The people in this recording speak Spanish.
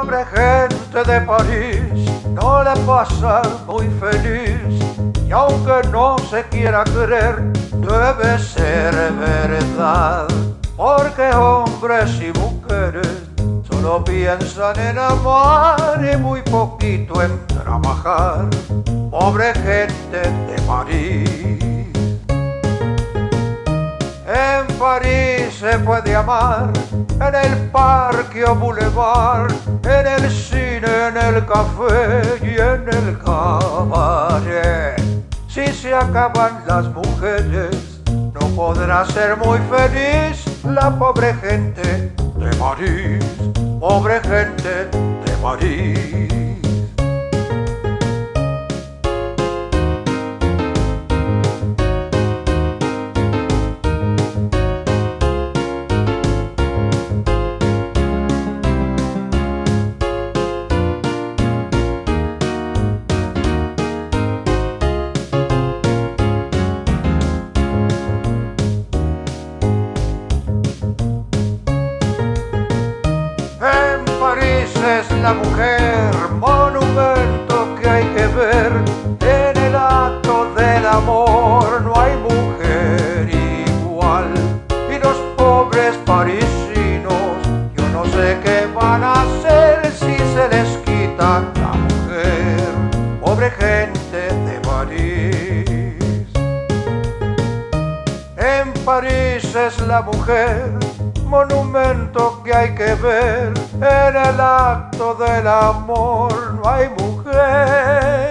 Pobre gente de París, no la pasa muy feliz, y aunque no se quiera creer, debe ser verdad, porque hombres y mujeres solo piensan en amar y muy poquito en trabajar. Pobre gente de París. En París se puede amar, en el parque o boulevard, en el cine, en el café y en el cabaret. Si se acaban las mujeres, no podrá ser muy feliz la pobre gente de París, pobre gente de París. En París es la mujer monumento que hay que ver. En el acto del amor no hay mujer igual. Y los pobres parisinos, yo no sé qué van a hacer si se les quita la mujer. Pobre gente de París. En París es la mujer monumento que hay que ver. En el acto del amor no hay mujer